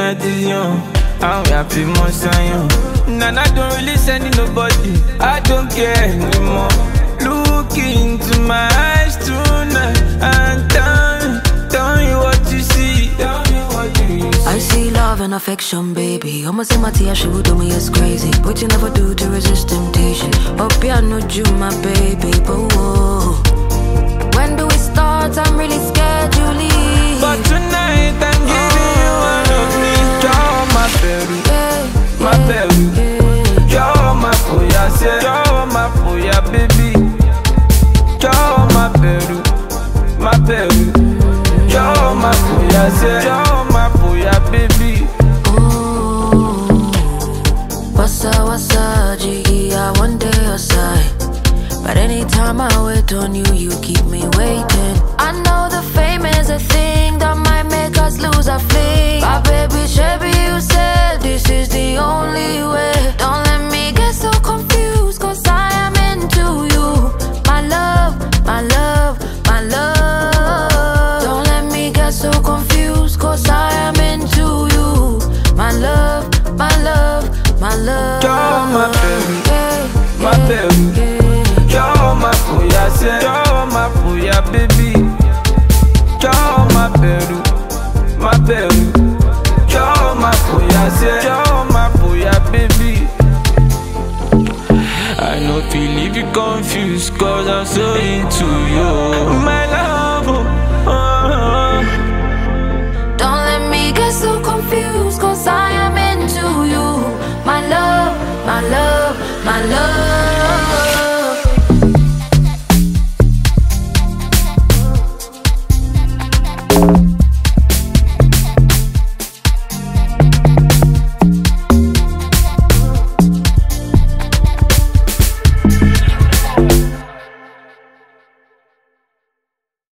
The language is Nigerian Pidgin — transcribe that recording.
night is young, and we happy most young. And I don't really send nobody, I don't care anymore. Look into my eyes tonight and tell me what you see. Tell me what you see. I see love and affection, baby. Almost in my tears, she would do me as crazy. What you never do to resist temptation. Hope I know you, my baby. But whoa, when do we start? I'm really scared you leave. But tonight I'm giving you one of me. You're my baby, my baby. You're my foya, say you're my foya, baby. You're my baby, my baby. You're my foya, say you're my foya, baby. Ooh, what's up, Jiggy? I one day aside. But anytime I wait on you, you keep me waiting. I know the fame is a thing that might make us lose our fling. But baby, Chevy, you said this is the only way. Don't let me get so confused, cause I am into you. My love, my love, my love. Don't let me get so confused, cause I am into you. My love, my love, my love. You're my baby, my baby. You're my foya, say you're my foya, baby. You're my baby, my baby. You're my foya, say you're my foya, baby. I know if you leave you confused, cause I'm so into you. My love, Don't let me get so confused, cause I am into you. My love, my love, my love.